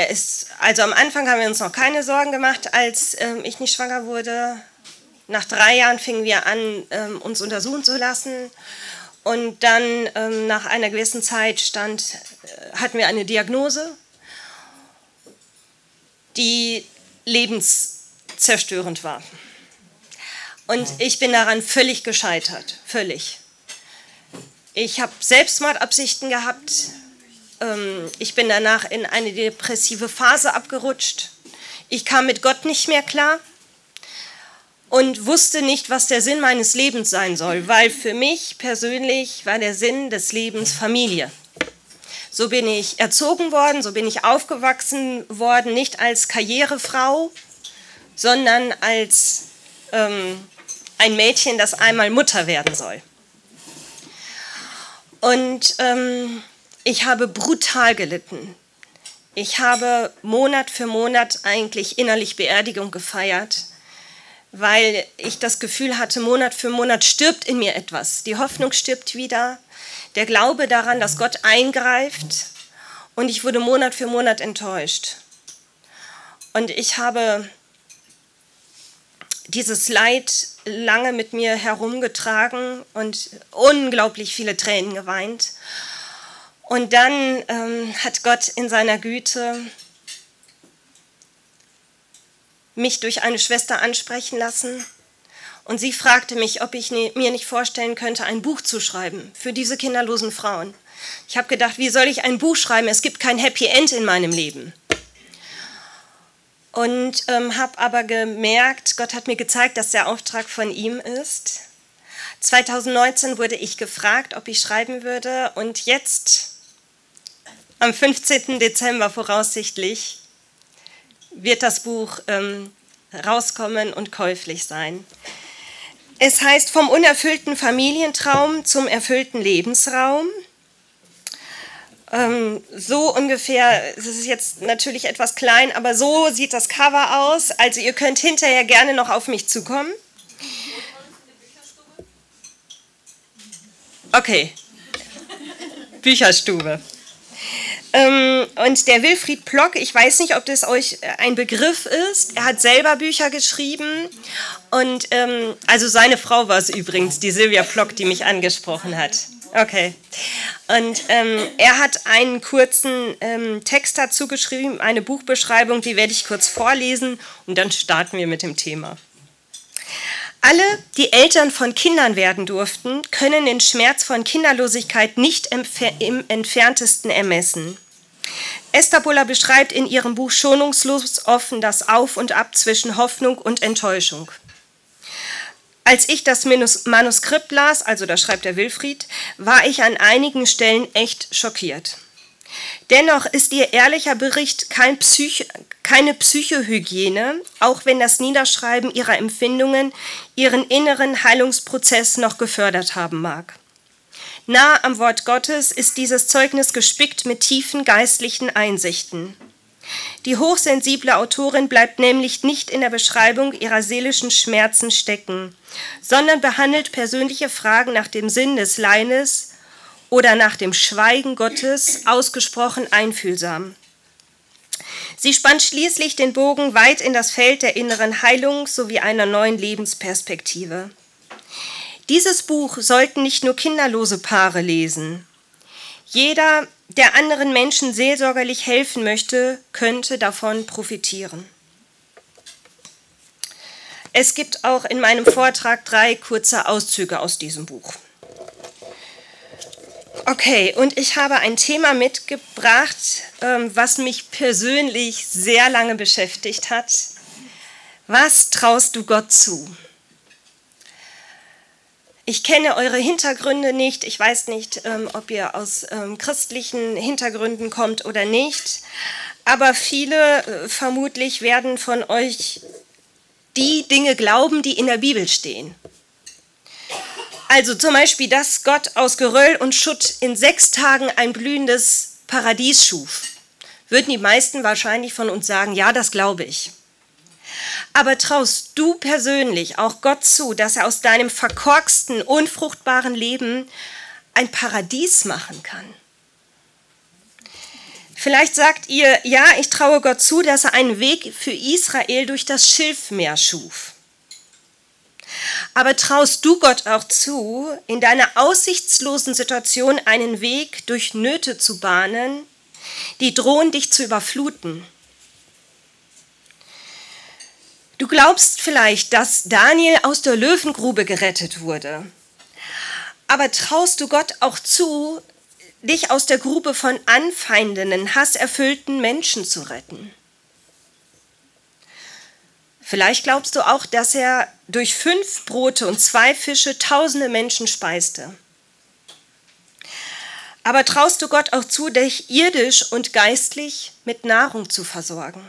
Also am Anfang haben wir uns noch keine Sorgen gemacht, als ich nicht schwanger wurde. Nach 3 Jahren fingen wir an, uns untersuchen zu lassen. Und dann nach einer gewissen Zeit hatten wir eine Diagnose, die lebenszerstörend war. Und ich bin daran völlig gescheitert, völlig. Ich habe Selbstmordabsichten gehabt. Ich bin danach in eine depressive Phase abgerutscht. Ich kam mit Gott nicht mehr klar und wusste nicht, was der Sinn meines Lebens sein soll, weil für mich persönlich war der Sinn des Lebens Familie. So bin ich erzogen worden, so bin ich aufgewachsen worden, nicht als Karrierefrau, sondern als ein Mädchen, das einmal Mutter werden soll. Und ich habe brutal gelitten. Ich habe Monat für Monat eigentlich innerlich Beerdigung gefeiert, weil ich das Gefühl hatte, Monat für Monat stirbt in mir etwas. Die Hoffnung stirbt wieder, der Glaube daran, dass Gott eingreift, und ich wurde Monat für Monat enttäuscht. Und ich habe dieses Leid lange mit mir herumgetragen und unglaublich viele Tränen geweint. Und dann hat Gott in seiner Güte mich durch eine Schwester ansprechen lassen. Und sie fragte mich, ob ich mir nicht vorstellen könnte, ein Buch zu schreiben für diese kinderlosen Frauen. Ich habe gedacht, wie soll ich ein Buch schreiben? Es gibt kein Happy End in meinem Leben. Und habe aber gemerkt, Gott hat mir gezeigt, dass der Auftrag von ihm ist. 2019 wurde ich gefragt, ob ich schreiben würde, und jetzt, am 15. Dezember voraussichtlich, wird das Buch rauskommen und käuflich sein. Es heißt Vom unerfüllten Familientraum zum erfüllten Lebensraum. So ungefähr, es ist jetzt natürlich etwas klein, aber so sieht das Cover aus. Also ihr könnt hinterher gerne noch auf mich zukommen. Okay, Bücherstube. Und der Wilfried Plock, ich weiß nicht, ob das euch ein Begriff ist, er hat selber Bücher geschrieben. Und also seine Frau war es übrigens, die Silvia Plock, die mich angesprochen hat. Okay. Und er hat einen kurzen Text dazu geschrieben, eine Buchbeschreibung, die werde ich kurz vorlesen und dann starten wir mit dem Thema. Alle, die Eltern von Kindern werden durften, können den Schmerz von Kinderlosigkeit nicht im entferntesten ermessen. Esther Buller beschreibt in ihrem Buch schonungslos offen das Auf und Ab zwischen Hoffnung und Enttäuschung. Als ich das Manuskript las, also da schreibt der Wilfried, war ich an einigen Stellen echt schockiert. Dennoch ist ihr ehrlicher Bericht keine Psychohygiene, auch wenn das Niederschreiben ihrer Empfindungen ihren inneren Heilungsprozess noch gefördert haben mag. Nah am Wort Gottes ist dieses Zeugnis gespickt mit tiefen geistlichen Einsichten. Die hochsensible Autorin bleibt nämlich nicht in der Beschreibung ihrer seelischen Schmerzen stecken, sondern behandelt persönliche Fragen nach dem Sinn des Leides oder nach dem Schweigen Gottes ausgesprochen einfühlsam. Sie spannt schließlich den Bogen weit in das Feld der inneren Heilung sowie einer neuen Lebensperspektive. Dieses Buch sollten nicht nur kinderlose Paare lesen. Jeder, der anderen Menschen seelsorgerlich helfen möchte, könnte davon profitieren. Es gibt auch in meinem Vortrag 3 kurze Auszüge aus diesem Buch. Okay, und ich habe ein Thema mitgebracht, was mich persönlich sehr lange beschäftigt hat. Was traust du Gott zu? Ich kenne eure Hintergründe nicht, ich weiß nicht, ob ihr aus christlichen Hintergründen kommt oder nicht, aber viele vermutlich werden von euch die Dinge glauben, die in der Bibel stehen. Also zum Beispiel, dass Gott aus Geröll und Schutt in 6 Tagen ein blühendes Paradies schuf. Würden die meisten wahrscheinlich von uns sagen, ja, das glaube ich. Aber traust du persönlich auch Gott zu, dass er aus deinem verkorksten, unfruchtbaren Leben ein Paradies machen kann? Vielleicht sagt ihr, ja, ich traue Gott zu, dass er einen Weg für Israel durch das Schilfmeer schuf. Aber traust du Gott auch zu, in deiner aussichtslosen Situation einen Weg durch Nöte zu bahnen, die drohen, dich zu überfluten? Du glaubst vielleicht, dass Daniel aus der Löwengrube gerettet wurde. Aber traust du Gott auch zu, dich aus der Grube von anfeindenden, hasserfüllten Menschen zu retten? Vielleicht glaubst du auch, dass er durch 5 Brote und 2 Fische tausende Menschen speiste. Aber traust du Gott auch zu, dich irdisch und geistlich mit Nahrung zu versorgen?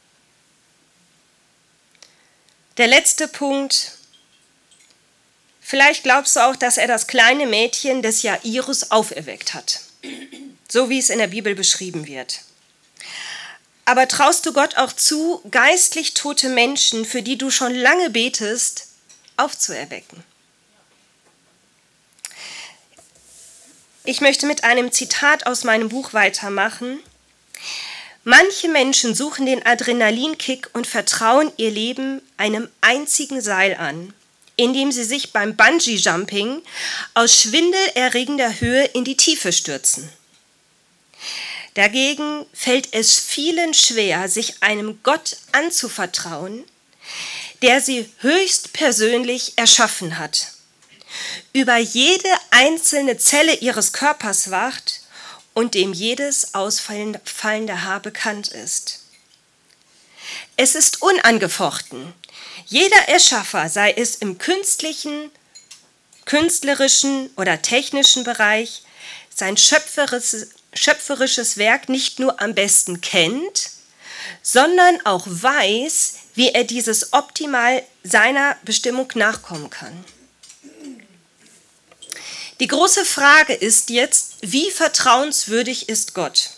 Der letzte Punkt. Vielleicht glaubst du auch, dass er das kleine Mädchen des Jairus auferweckt hat, so wie es in der Bibel beschrieben wird. Aber traust du Gott auch zu, geistlich tote Menschen, für die du schon lange betest, aufzuerwecken? Ich möchte mit einem Zitat aus meinem Buch weitermachen. Manche Menschen suchen den Adrenalinkick und vertrauen ihr Leben einem einzigen Seil an, indem sie sich beim Bungee-Jumping aus schwindelerregender Höhe in die Tiefe stürzen. Dagegen fällt es vielen schwer, sich einem Gott anzuvertrauen, der sie höchstpersönlich erschaffen hat, über jede einzelne Zelle ihres Körpers wacht und dem jedes ausfallende Haar bekannt ist. Es ist unangefochten. Jeder Erschaffer, sei es im künstlerischen oder technischen Bereich, sein schöpferisches Werk nicht nur am besten kennt, sondern auch weiß, wie er dieses optimal seiner Bestimmung nachkommen kann. Die große Frage ist jetzt, wie vertrauenswürdig ist Gott?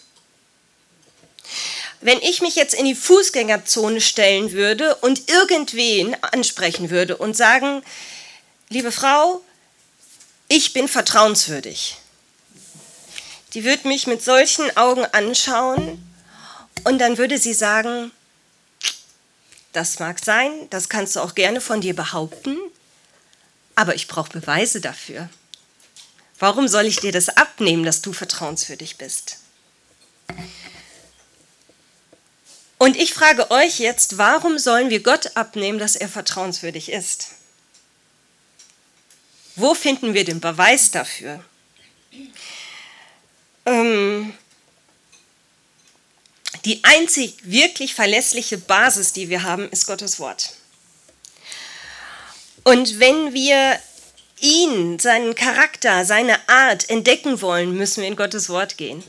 Wenn ich mich jetzt in die Fußgängerzone stellen würde und irgendwen ansprechen würde und sagen, liebe Frau, ich bin vertrauenswürdig. Die würde mich mit solchen Augen anschauen und dann würde sie sagen, das mag sein, das kannst du auch gerne von dir behaupten, aber ich brauche Beweise dafür. Warum soll ich dir das abnehmen, dass du vertrauenswürdig bist? Und ich frage euch jetzt, warum sollen wir Gott abnehmen, dass er vertrauenswürdig ist? Wo finden wir den Beweis dafür? Die einzig wirklich verlässliche Basis, die wir haben, ist Gottes Wort. Und wenn wir ihn, seinen Charakter, seine Art entdecken wollen, müssen wir in Gottes Wort gehen.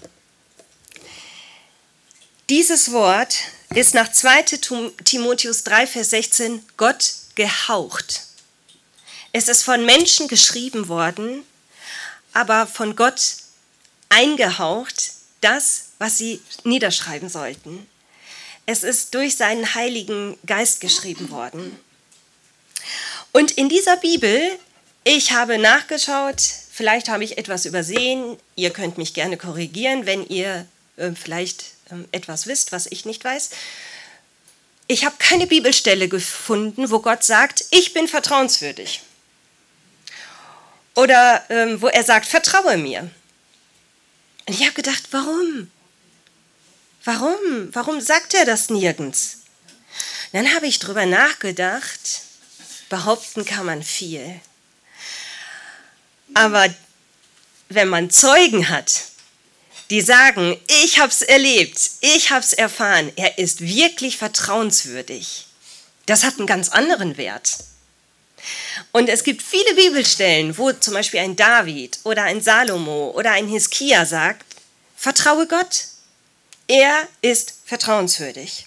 Dieses Wort ist nach 2. Timotheus 3, Vers 16 Gott gehaucht. Es ist von Menschen geschrieben worden, aber von Gott eingehaucht, das, was sie niederschreiben sollten. Es ist durch seinen Heiligen Geist geschrieben worden. Und in dieser Bibel, ich habe nachgeschaut, vielleicht habe ich etwas übersehen, ihr könnt mich gerne korrigieren, wenn ihr vielleicht etwas wisst, was ich nicht weiß. Ich habe keine Bibelstelle gefunden, wo Gott sagt, ich bin vertrauenswürdig. Oder wo er sagt, vertraue mir. Und ich habe gedacht, warum? Warum sagt er das nirgends? Dann habe ich drüber nachgedacht, behaupten kann man viel. Aber wenn man Zeugen hat, die sagen, ich habe es erlebt, ich habe es erfahren, er ist wirklich vertrauenswürdig, das hat einen ganz anderen Wert. Und es gibt viele Bibelstellen, wo zum Beispiel ein David oder ein Salomo oder ein Hiskia sagt, vertraue Gott, er ist vertrauenswürdig.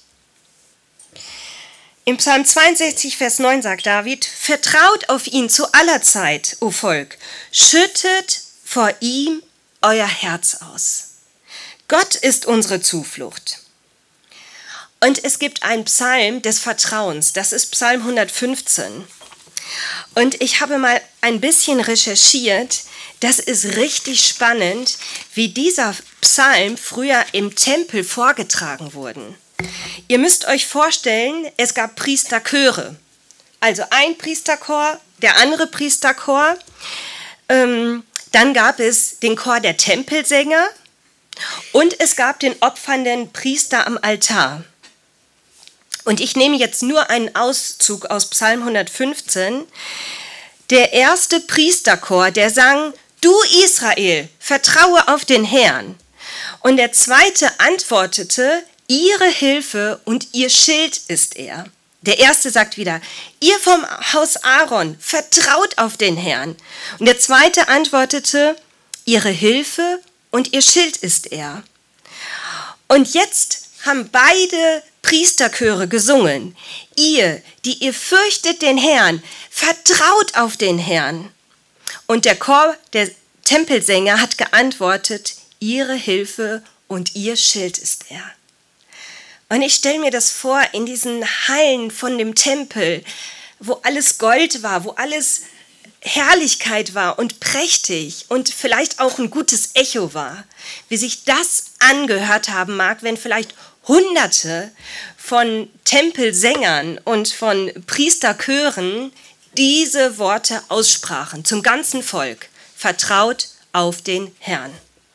Im Psalm 62, Vers 9 sagt David, vertraut auf ihn zu aller Zeit, o Volk, schüttet vor ihm euer Herz aus. Gott ist unsere Zuflucht. Und es gibt einen Psalm des Vertrauens, das ist Psalm 115. Und ich habe mal ein bisschen recherchiert, das ist richtig spannend, wie dieser Psalm früher im Tempel vorgetragen wurde. Ihr müsst euch vorstellen, es gab Priesterchöre. Also ein Priesterchor, der andere Priesterchor. Dann gab es den Chor der Tempelsänger und es gab den opfernden Priester am Altar. Und ich nehme jetzt nur einen Auszug aus Psalm 115. Der erste Priesterchor, der sang: Du Israel, vertraue auf den Herrn. Und der zweite antwortete: Ihre Hilfe und ihr Schild ist er. Der erste sagt wieder: Ihr vom Haus Aaron, vertraut auf den Herrn. Und der zweite antwortete: Ihre Hilfe und ihr Schild ist er. Und jetzt haben beide Priesterchöre gesungen: Ihr, die ihr fürchtet den Herrn, vertraut auf den Herrn. Und der Chor der Tempelsänger hat geantwortet: Ihre Hilfe und ihr Schild ist er. Und ich stelle mir das vor, in diesen Hallen von dem Tempel, wo alles Gold war, wo alles Herrlichkeit war und prächtig und vielleicht auch ein gutes Echo war, wie sich das angehört haben mag, wenn vielleicht Hunderte von Tempelsängern und von Priesterchören diese Worte aussprachen zum ganzen Volk: Vertraut auf den Herrn.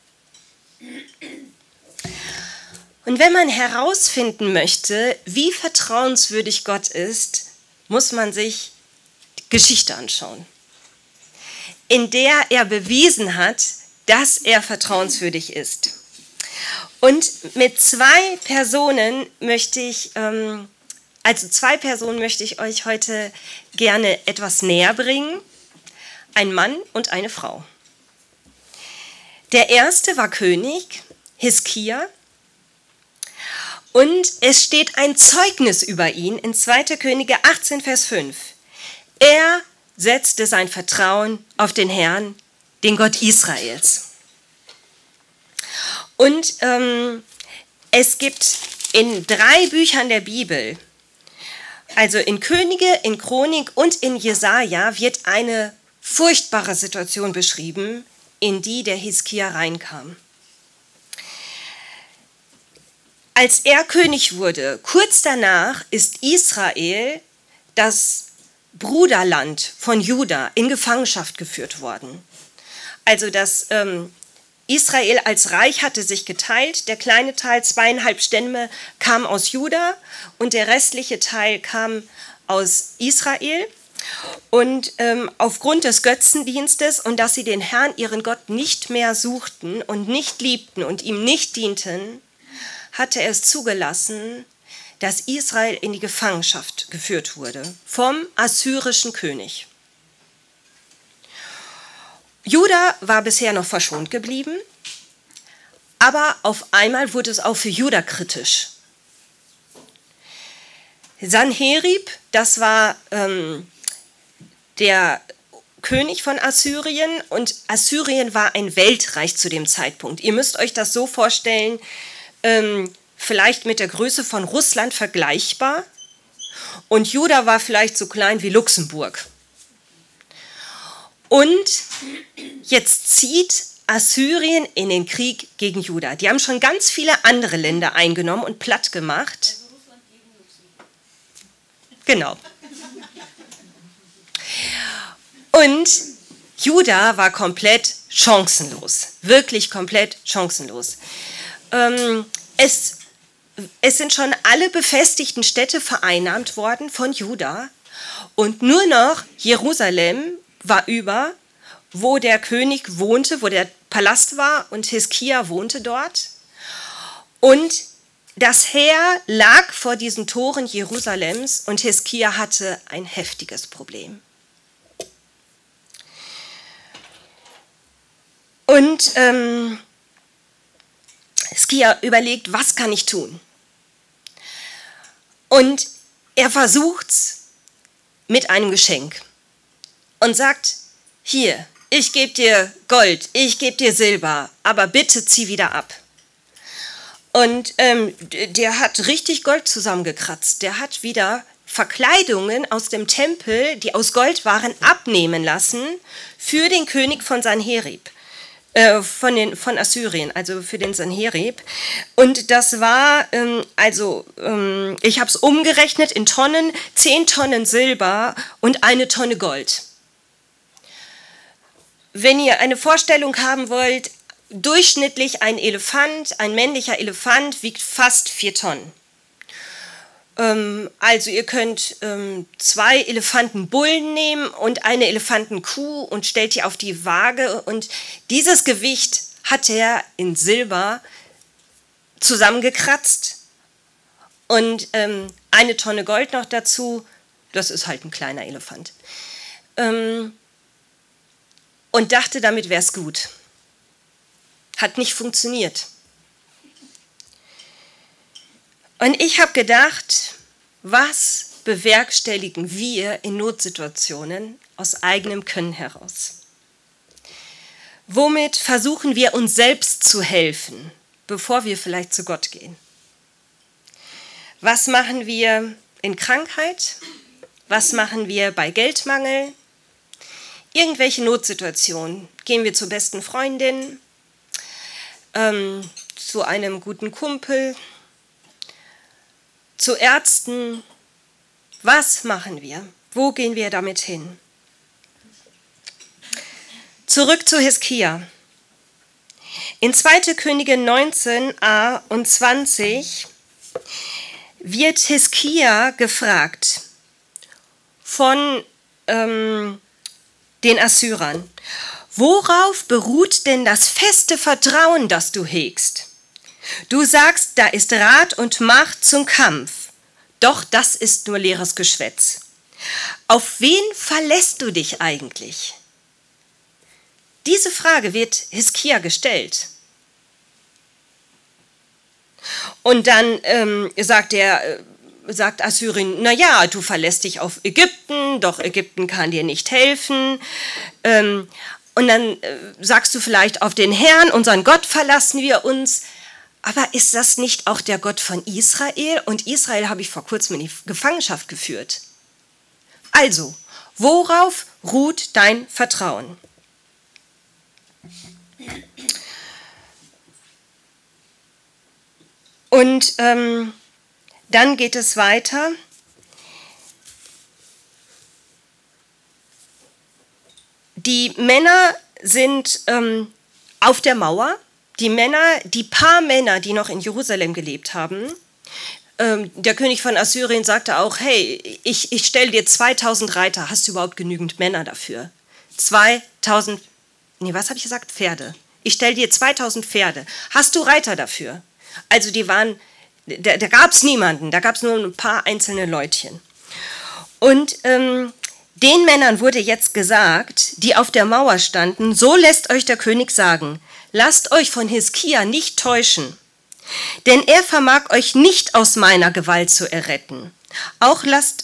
Und wenn man herausfinden möchte, wie vertrauenswürdig Gott ist, muss man sich die Geschichte anschauen, in der er bewiesen hat, dass er vertrauenswürdig ist. Und mit zwei Personen möchte ich euch heute gerne etwas näher bringen. Ein Mann und eine Frau. Der erste war König Hiskia. Und es steht ein Zeugnis über ihn in 2. Könige 18, Vers 5. Er setzte sein Vertrauen auf den Herrn, den Gott Israels. Und es gibt in 3 Büchern der Bibel, also in Könige, in Chronik und in Jesaja, wird eine furchtbare Situation beschrieben, in die der Hiskia reinkam. Als er König wurde, kurz danach ist Israel, das Bruderland von Juda, in Gefangenschaft geführt worden. Also das Israel als Reich hatte sich geteilt. Der kleine Teil, 2,5 Stämme, kam aus Juda und der restliche Teil kam aus Israel. Und aufgrund des Götzendienstes und dass sie den Herrn, ihren Gott, nicht mehr suchten und nicht liebten und ihm nicht dienten, hatte er es zugelassen, dass Israel in die Gefangenschaft geführt wurde vom assyrischen König. Juda war bisher noch verschont geblieben, aber auf einmal wurde es auch für Juda kritisch. Sanherib, das war der König von Assyrien, und Assyrien war ein Weltreich zu dem Zeitpunkt. Ihr müsst euch das so vorstellen, vielleicht mit der Größe von Russland vergleichbar, und Juda war vielleicht so klein wie Luxemburg. Und jetzt zieht Assyrien in den Krieg gegen Juda. Die haben schon ganz viele andere Länder eingenommen und platt gemacht. Genau. Und Juda war komplett chancenlos, wirklich komplett chancenlos. Es sind schon alle befestigten Städte vereinnahmt worden von Juda und nur noch Jerusalem war über, wo der König wohnte, wo der Palast war, und Hiskia wohnte dort. Und das Heer lag vor diesen Toren Jerusalems und Hiskia hatte ein heftiges Problem. Und Hiskia überlegt, was kann ich tun? Und er versucht's mit einem Geschenk und sagt: Hier, ich gebe dir Gold, ich gebe dir Silber, aber bitte zieh wieder ab. Und der hat richtig Gold zusammengekratzt. Der hat wieder Verkleidungen aus dem Tempel, die aus Gold waren, abnehmen lassen für den König von Sanherib, von Assyrien, also für den Sanherib. Und das war, ich habe es umgerechnet in Tonnen, 10 Tonnen Silber und 1 Tonne Gold. Wenn ihr eine Vorstellung haben wollt, durchschnittlich ein männlicher Elefant wiegt fast 4 Tonnen. Also ihr könnt 2 Elefantenbullen nehmen und eine Elefantenkuh und stellt die auf die Waage. Und dieses Gewicht hat er in Silber zusammengekratzt. Und 1 Tonne Gold noch dazu, das ist halt ein kleiner Elefant. Und dachte, damit wäre es gut. Hat nicht funktioniert. Und ich habe gedacht, was bewerkstelligen wir in Notsituationen aus eigenem Können heraus? Womit versuchen wir uns selbst zu helfen, bevor wir vielleicht zu Gott gehen? Was machen wir in Krankheit? Was machen wir bei Geldmangel? Irgendwelche Notsituationen. Gehen wir zur besten Freundin, zu einem guten Kumpel, zu Ärzten. Was machen wir? Wo gehen wir damit hin? Zurück zu Hiskia. In 2. Könige 19a und 20 wird Hiskia gefragt von den Assyrern: Worauf beruht denn das feste Vertrauen, das du hegst? Du sagst, da ist Rat und Macht zum Kampf, doch das ist nur leeres Geschwätz. Auf wen verlässt du dich eigentlich? Diese Frage wird Hiskia gestellt. Und dann sagt Assyrien, naja, du verlässt dich auf Ägypten, doch Ägypten kann dir nicht helfen. Und dann sagst du vielleicht, auf den Herrn, unseren Gott, verlassen wir uns. Aber ist das nicht auch der Gott von Israel? Und Israel habe ich vor kurzem in die Gefangenschaft geführt. Also, worauf ruht dein Vertrauen? Und dann geht es weiter. Die Männer sind auf der Mauer. Die paar Männer, die noch in Jerusalem gelebt haben. Der König von Assyrien sagte auch, hey, ich stelle dir 2000 Reiter. Hast du überhaupt genügend Männer dafür? 2000, was habe ich gesagt? Pferde. Ich stelle dir 2000 Pferde. Hast du Reiter dafür? Also da gab es niemanden, da gab es nur ein paar einzelne Leutchen. Und den Männern wurde jetzt gesagt, die auf der Mauer standen, so lässt euch der König sagen, lasst euch von Hiskia nicht täuschen, denn er vermag euch nicht aus meiner Gewalt zu erretten. Auch lasst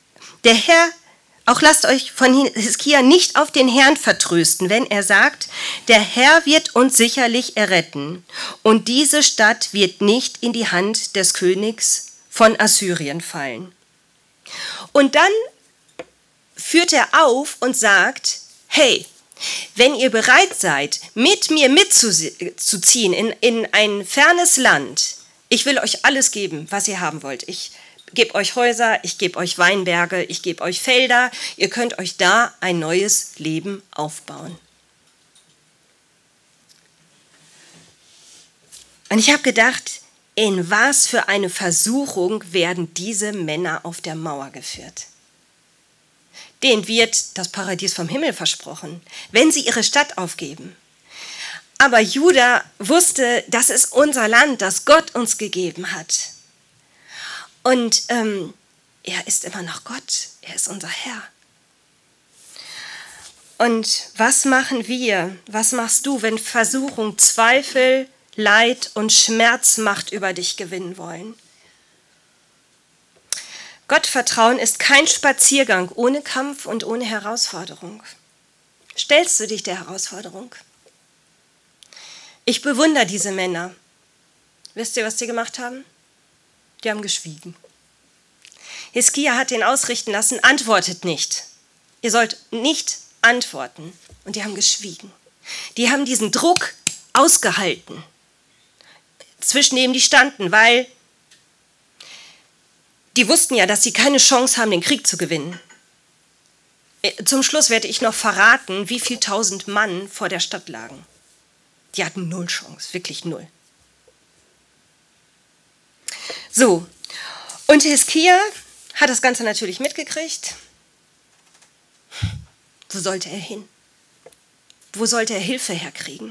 euch von Hiskia nicht auf den Herrn vertrösten, wenn er sagt, der Herr wird uns sicherlich erretten und diese Stadt wird nicht in die Hand des Königs von Assyrien fallen. Und dann führt er auf und sagt, hey, wenn ihr bereit seid, mit mir mitzuziehen in ein fernes Land, ich will euch alles geben, was ihr haben wollt. Ich gebe euch Häuser, ich gebe euch Weinberge, ich gebe euch Felder. Ihr könnt euch da ein neues Leben aufbauen. Und ich habe gedacht, in was für eine Versuchung werden diese Männer auf der Mauer geführt? Denen wird das Paradies vom Himmel versprochen, wenn sie ihre Stadt aufgeben. Aber Juda wusste, das ist unser Land, das Gott uns gegeben hat. Und er ist immer noch Gott, er ist unser Herr. Und was machen wir, was machst du, wenn Versuchung, Zweifel, Leid und Schmerzmacht über dich gewinnen wollen? Gottvertrauen ist kein Spaziergang ohne Kampf und ohne Herausforderung. Stellst du dich der Herausforderung? Ich bewundere diese Männer. Wisst ihr, was die gemacht haben? Die haben geschwiegen. Hiskia hat ihn ausrichten lassen, antwortet nicht. Ihr sollt nicht antworten. Und die haben geschwiegen. Die haben diesen Druck ausgehalten, zwischen dem die standen, weil die wussten ja, dass sie keine Chance haben, den Krieg zu gewinnen. Zum Schluss werde ich noch verraten, wie viel 1000 Mann vor der Stadt lagen. Die hatten 0 Chance, wirklich 0. So, und Hiskia hat das Ganze natürlich mitgekriegt. Wo sollte er hin? Wo sollte er Hilfe herkriegen?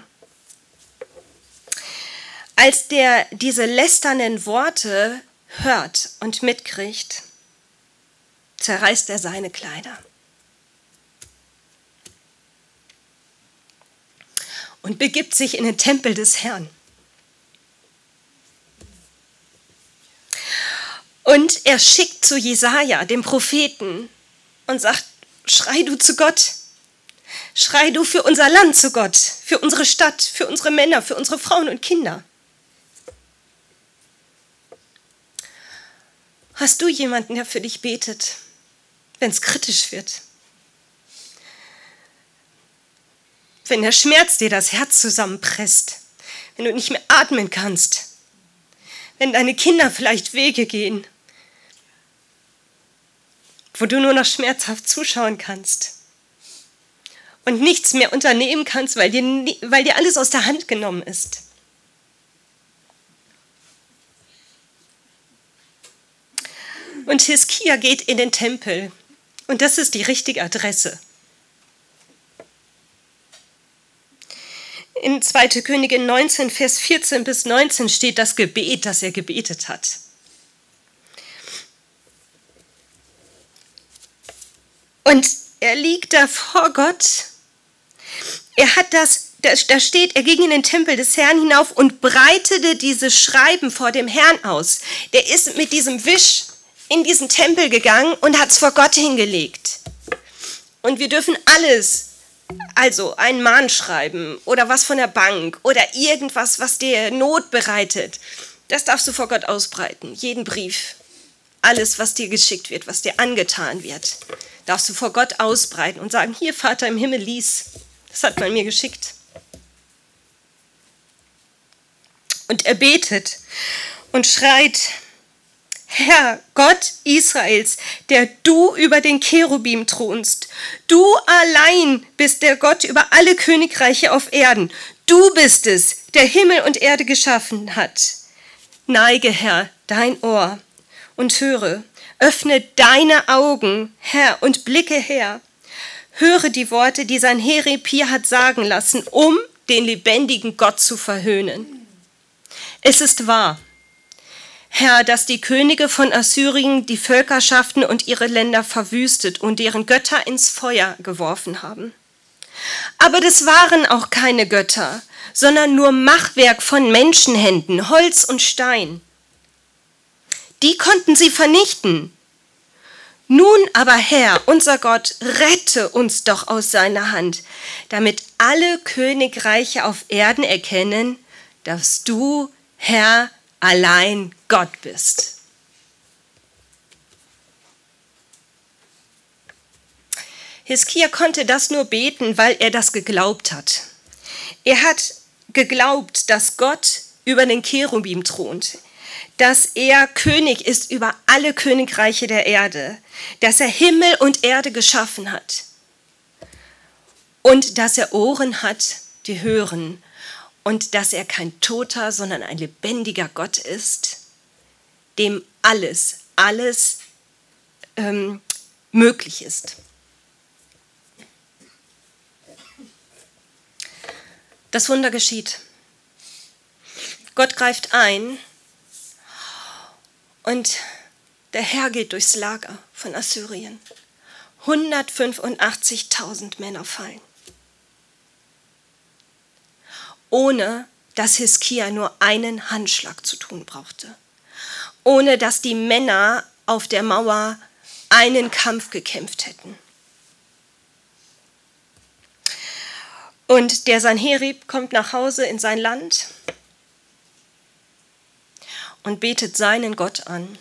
Als der diese lästernden Worte hört und mitkriegt, zerreißt er seine Kleider. Und begibt sich in den Tempel des Herrn. Und er schickt zu Jesaja, dem Propheten, und sagt, schrei du zu Gott. Schrei du für unser Land zu Gott, für unsere Stadt, für unsere Männer, für unsere Frauen und Kinder. Hast du jemanden, der für dich betet, wenn es kritisch wird? Wenn der Schmerz dir das Herz zusammenpresst, wenn du nicht mehr atmen kannst, wenn deine Kinder vielleicht Wege gehen, wo du nur noch schmerzhaft zuschauen kannst und nichts mehr unternehmen kannst, weil dir alles aus der Hand genommen ist. Und Hiskia geht in den Tempel und das ist die richtige Adresse. In 2. Könige 19, Vers 14 bis 19 steht das Gebet, das er gebetet hat. Und er liegt da vor Gott. Er hat da steht, er ging in den Tempel des Herrn hinauf und breitete diese Schreiben vor dem Herrn aus. Der ist mit diesem Wisch in diesen Tempel gegangen und hat es vor Gott hingelegt. Und wir dürfen alles, also ein Mahnschreiben oder was von der Bank oder irgendwas, was dir Not bereitet, das darfst du vor Gott ausbreiten. Jeden Brief, alles, was dir geschickt wird, was dir angetan wird, darfst du vor Gott ausbreiten und sagen, hier Vater im Himmel, lies, das hat man mir geschickt. Und er betet und schreit, Herr, Gott Israels, der du über den Cherubim thronst, du allein bist der Gott über alle Königreiche auf Erden. Du bist es, der Himmel und Erde geschaffen hat. Neige, Herr, dein Ohr und höre, öffne deine Augen, Herr, und blicke her. Höre die Worte, die Sanherib hier hat sagen lassen, um den lebendigen Gott zu verhöhnen. Es ist wahr, Herr, dass die Könige von Assyrien die Völkerschaften und ihre Länder verwüstet und deren Götter ins Feuer geworfen haben. Aber das waren auch keine Götter, sondern nur Machwerk von Menschenhänden, Holz und Stein. Die konnten sie vernichten. Nun aber, Herr, unser Gott, rette uns doch aus seiner Hand, damit alle Königreiche auf Erden erkennen, dass du, Herr, allein Gott bist. Hiskia konnte das nur beten, weil er das geglaubt hat. Er hat geglaubt, dass Gott über den Cherubim thront, dass er König ist über alle Königreiche der Erde, dass er Himmel und Erde geschaffen hat und dass er Ohren hat, die hören, und dass er kein toter, sondern ein lebendiger Gott ist, dem alles möglich ist. Das Wunder geschieht. Gott greift ein und der Herr geht durchs Lager von Assyrien. 185.000 Männer fallen. Ohne dass Hiskia nur einen Handschlag zu tun brauchte. Ohne dass die Männer auf der Mauer einen Kampf gekämpft hätten. Und der Sanherib kommt nach Hause in sein Land und betet seinen Gott an.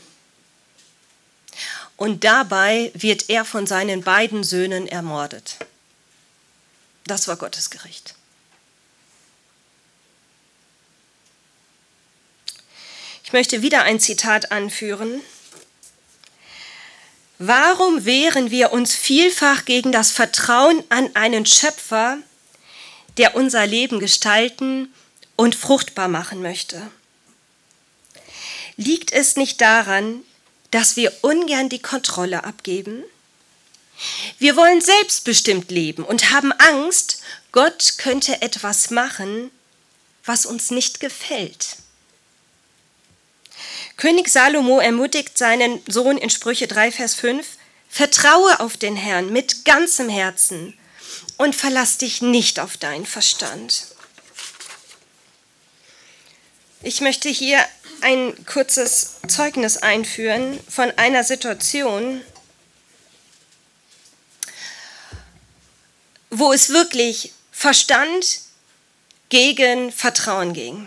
Und dabei wird er von seinen beiden Söhnen ermordet. Das war Gottes Gericht. Ich möchte wieder ein Zitat anführen. Warum wehren wir uns vielfach gegen das Vertrauen an einen Schöpfer, der unser Leben gestalten und fruchtbar machen möchte? Liegt es nicht daran, dass wir ungern die Kontrolle abgeben? Wir wollen selbstbestimmt leben und haben Angst, Gott könnte etwas machen, was uns nicht gefällt. König Salomo ermutigt seinen Sohn in Sprüche 3, Vers 5, vertraue auf den Herrn mit ganzem Herzen und verlass dich nicht auf deinen Verstand. Ich möchte hier ein kurzes Zeugnis einführen von einer Situation, wo es wirklich Verstand gegen Vertrauen ging.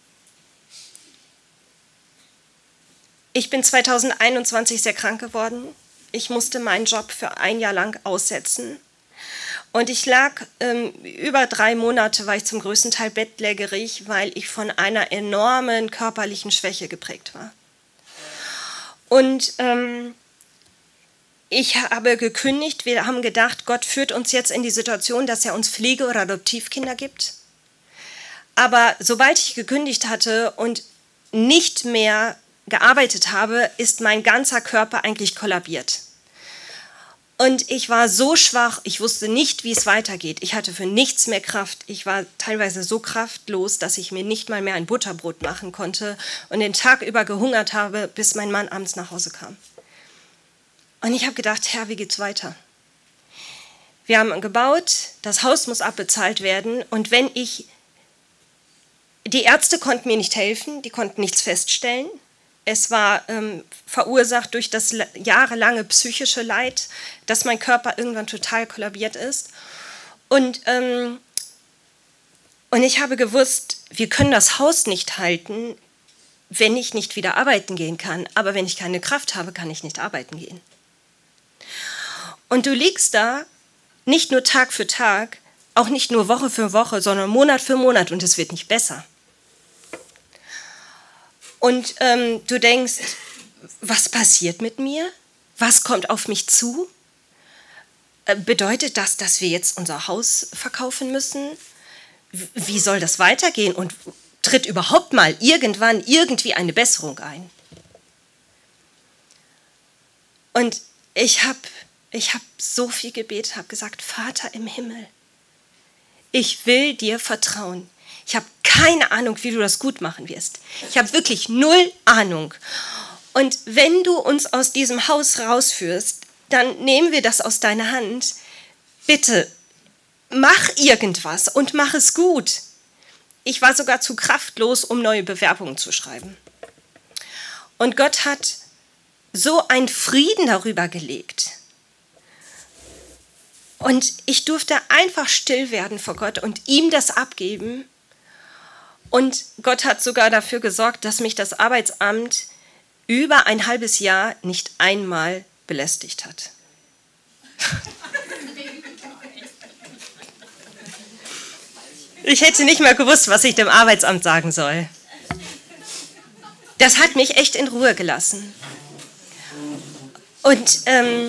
Ich bin 2021 sehr krank geworden. Ich musste meinen Job für 1 Jahr lang aussetzen. Und ich lag über 3 Monate, war ich zum größten Teil bettlägerig, weil ich von einer enormen körperlichen Schwäche geprägt war. Und ich habe gekündigt. Wir haben gedacht, Gott führt uns jetzt in die Situation, dass er uns Pflege- oder Adoptivkinder gibt. Aber sobald ich gekündigt hatte und nicht mehr gearbeitet habe, ist mein ganzer Körper eigentlich kollabiert. Und ich war so schwach, ich wusste nicht, wie es weitergeht. Ich hatte für nichts mehr Kraft. Ich war teilweise so kraftlos, dass ich mir nicht mal mehr ein Butterbrot machen konnte und den Tag über gehungert habe, bis mein Mann abends nach Hause kam. Und ich habe gedacht, Herr, wie geht's weiter? Wir haben gebaut, das Haus muss abbezahlt werden und die Ärzte konnten mir nicht helfen, die konnten nichts feststellen. Es war verursacht durch das jahrelange psychische Leid, dass mein Körper irgendwann total kollabiert ist. Und ich habe gewusst, wir können das Haus nicht halten, wenn ich nicht wieder arbeiten gehen kann. Aber wenn ich keine Kraft habe, kann ich nicht arbeiten gehen. Und du liegst da, nicht nur Tag für Tag, auch nicht nur Woche für Woche, sondern Monat für Monat und es wird nicht besser. Und du denkst, was passiert mit mir? Was kommt auf mich zu? Bedeutet das, dass wir jetzt unser Haus verkaufen müssen? Wie soll das weitergehen? Und tritt überhaupt mal irgendwann irgendwie eine Besserung ein? Und ich habe so viel gebetet, habe gesagt, Vater im Himmel, ich will dir vertrauen. Ich habe keine Ahnung, wie du das gut machen wirst. Ich habe wirklich 0 Ahnung. Und wenn du uns aus diesem Haus rausführst, dann nehmen wir das aus deiner Hand. Bitte, mach irgendwas und mach es gut. Ich war sogar zu kraftlos, um neue Bewerbungen zu schreiben. Und Gott hat so einen Frieden darüber gelegt. Und ich durfte einfach still werden vor Gott und ihm das abgeben. Und Gott hat sogar dafür gesorgt, dass mich das Arbeitsamt über ein halbes Jahr nicht einmal belästigt hat. Ich hätte nicht mal gewusst, was ich dem Arbeitsamt sagen soll. Das hat mich echt in Ruhe gelassen. Und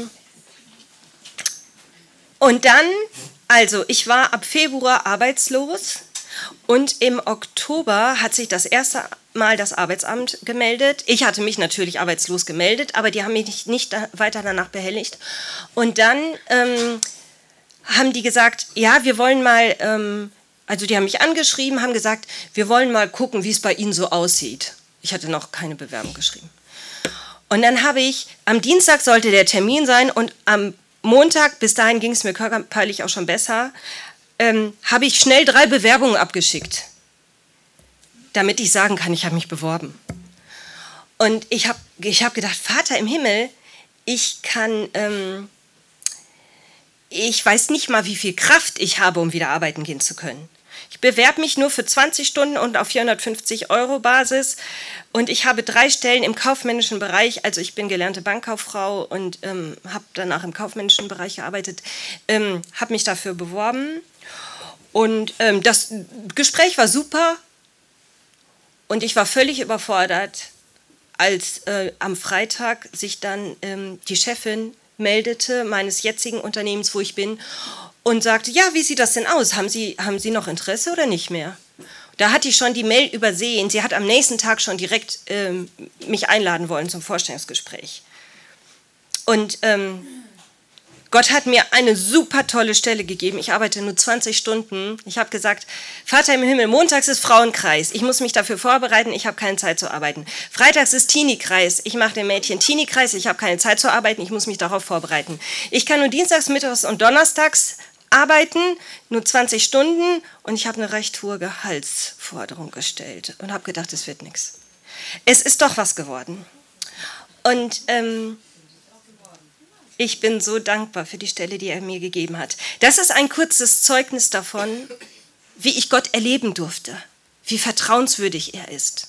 dann, also ich war ab Februar arbeitslos. Und im Oktober hat sich das erste Mal das Arbeitsamt gemeldet. Ich hatte mich natürlich arbeitslos gemeldet, aber die haben mich nicht weiter danach behelligt. Und dann haben die gesagt, ja, wir wollen mal, also die haben mich angeschrieben, haben gesagt, wir wollen mal gucken, wie es bei Ihnen so aussieht. Ich hatte noch keine Bewerbung geschrieben. Und dann habe ich, am Dienstag sollte der Termin sein und am Montag, bis dahin ging es mir körperlich auch schon besser, habe ich schnell 3 Bewerbungen abgeschickt, damit ich sagen kann, ich habe mich beworben. Und ich hab gedacht, Vater im Himmel, ich weiß nicht mal, wie viel Kraft ich habe, um wieder arbeiten gehen zu können. Ich bewerbe mich nur für 20 Stunden und auf 450 € Basis und ich habe 3 Stellen im kaufmännischen Bereich, also ich bin gelernte Bankkauffrau und habe danach im kaufmännischen Bereich gearbeitet, habe mich dafür beworben. Und das Gespräch war super und ich war völlig überfordert, als am Freitag sich dann die Chefin meldete meines jetzigen Unternehmens, wo ich bin, und sagte, ja, wie sieht das denn aus? Haben Sie noch Interesse oder nicht mehr? Da hatte ich schon die Mail übersehen. Sie hat am nächsten Tag schon direkt mich einladen wollen zum Vorstellungsgespräch. Und Gott hat mir eine super tolle Stelle gegeben. Ich arbeite nur 20 Stunden. Ich habe gesagt, Vater im Himmel, montags ist Frauenkreis. Ich muss mich dafür vorbereiten, ich habe keine Zeit zu arbeiten. Freitags ist Teenie-Kreis. Ich mache den Mädchen Teenie-Kreis, ich habe keine Zeit zu arbeiten, ich muss mich darauf vorbereiten. Ich kann nur dienstags, mittwochs und donnerstags arbeiten, nur 20 Stunden und ich habe eine recht hohe Gehaltsforderung gestellt und habe gedacht, es wird nichts. Es ist doch was geworden. Und ich bin so dankbar für die Stelle, die er mir gegeben hat. Das ist ein kurzes Zeugnis davon, wie ich Gott erleben durfte, wie vertrauenswürdig er ist.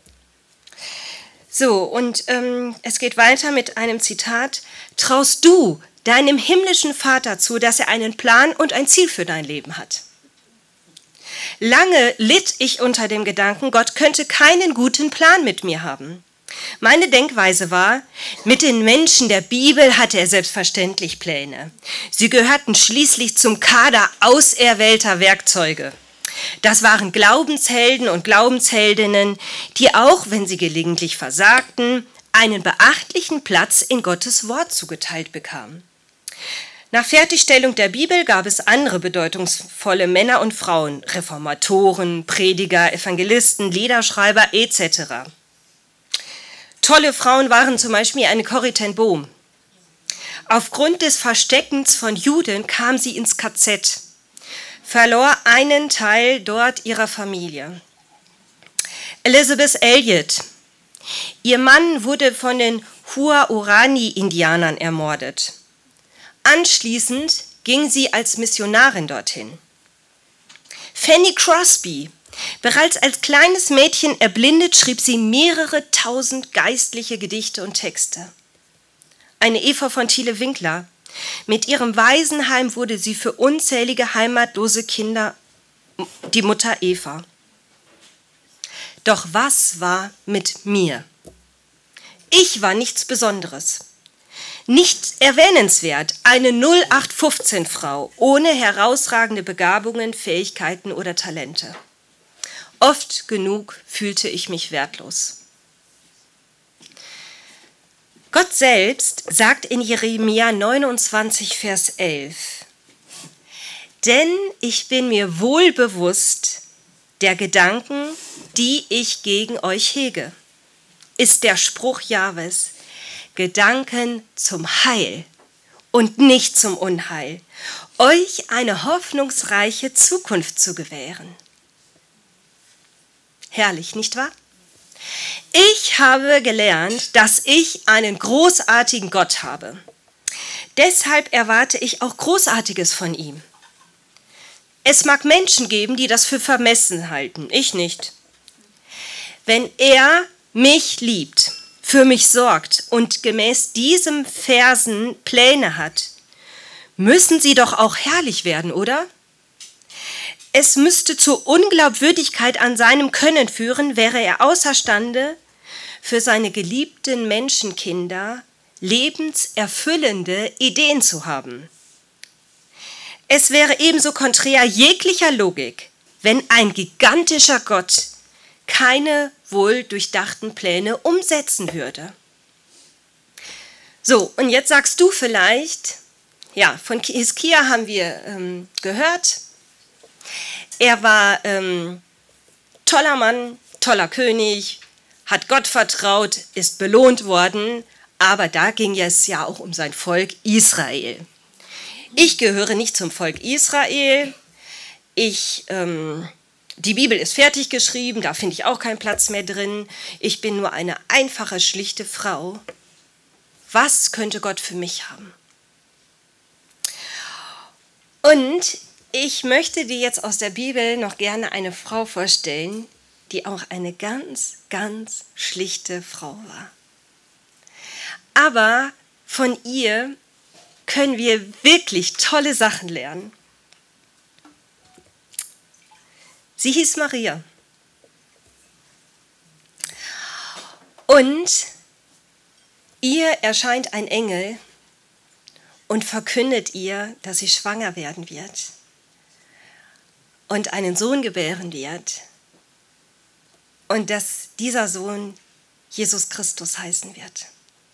So, und es geht weiter mit einem Zitat. Traust du deinem himmlischen Vater zu, dass er einen Plan und ein Ziel für dein Leben hat? Lange litt ich unter dem Gedanken, Gott könnte keinen guten Plan mit mir haben. Meine Denkweise war, mit den Menschen der Bibel hatte er selbstverständlich Pläne. Sie gehörten schließlich zum Kader auserwählter Werkzeuge. Das waren Glaubenshelden und Glaubensheldinnen, die auch, wenn sie gelegentlich versagten, einen beachtlichen Platz in Gottes Wort zugeteilt bekamen. Nach Fertigstellung der Bibel gab es andere bedeutungsvolle Männer und Frauen, Reformatoren, Prediger, Evangelisten, Liederschreiber etc. Tolle Frauen waren zum Beispiel eine Corrie ten Boom. Aufgrund des Versteckens von Juden kam sie ins KZ, verlor einen Teil dort ihrer Familie. Elizabeth Elliot. Ihr Mann wurde von den Huaorani-Indianern ermordet. Anschließend ging sie als Missionarin dorthin. Fanny Crosby. Bereits als kleines Mädchen erblindet, schrieb sie mehrere tausend geistliche Gedichte und Texte. Eine Eva von Thiele-Winkler. Mit ihrem Waisenheim wurde sie für unzählige heimatlose Kinder die Mutter Eva. Doch was war mit mir? Ich war nichts Besonderes. Nicht erwähnenswert, eine 0815-Frau ohne herausragende Begabungen, Fähigkeiten oder Talente. Oft genug fühlte ich mich wertlos. Gott selbst sagt in Jeremia 29, Vers 11, denn ich bin mir wohl bewusst der Gedanken, die ich gegen euch hege, ist der Spruch Jahwes, Gedanken zum Heil und nicht zum Unheil, euch eine hoffnungsreiche Zukunft zu gewähren. Herrlich, nicht wahr? Ich habe gelernt, dass ich einen großartigen Gott habe. Deshalb erwarte ich auch Großartiges von ihm. Es mag Menschen geben, die das für vermessen halten, ich nicht. Wenn er mich liebt, für mich sorgt und gemäß diesem Versen Pläne hat, müssen sie doch auch herrlich werden, oder? Es müsste zur Unglaubwürdigkeit an seinem Können führen, wäre er außerstande, für seine geliebten Menschenkinder lebenserfüllende Ideen zu haben. Es wäre ebenso konträr jeglicher Logik, wenn ein gigantischer Gott keine wohl durchdachten Pläne umsetzen würde. So, und jetzt sagst du vielleicht, ja, von Hiskia haben wir gehört, er war toller Mann, toller König, hat Gott vertraut, ist belohnt worden, aber da ging es ja auch um sein Volk Israel. Ich gehöre nicht zum Volk Israel, die Bibel ist fertig geschrieben, da finde ich auch keinen Platz mehr drin, ich bin nur eine einfache, schlichte Frau. Was könnte Gott für mich haben? Und ich möchte dir jetzt aus der Bibel noch gerne eine Frau vorstellen, die auch eine ganz, ganz schlichte Frau war. Aber von ihr können wir wirklich tolle Sachen lernen. Sie hieß Maria. Und ihr erscheint ein Engel und verkündet ihr, dass sie schwanger werden wird und einen Sohn gebären wird und dass dieser Sohn Jesus Christus heißen wird.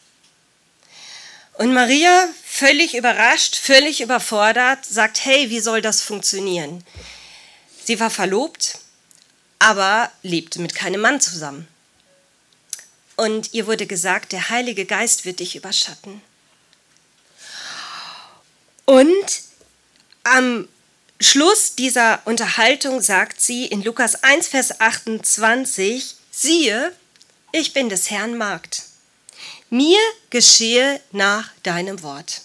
Und Maria, völlig überrascht, völlig überfordert, sagt, hey, wie soll das funktionieren? Sie war verlobt, aber lebte mit keinem Mann zusammen. Und ihr wurde gesagt, der Heilige Geist wird dich überschatten. Und am Schluss dieser Unterhaltung sagt sie in Lukas 1, Vers 28, siehe, ich bin des Herrn Magd. Mir geschehe nach deinem Wort.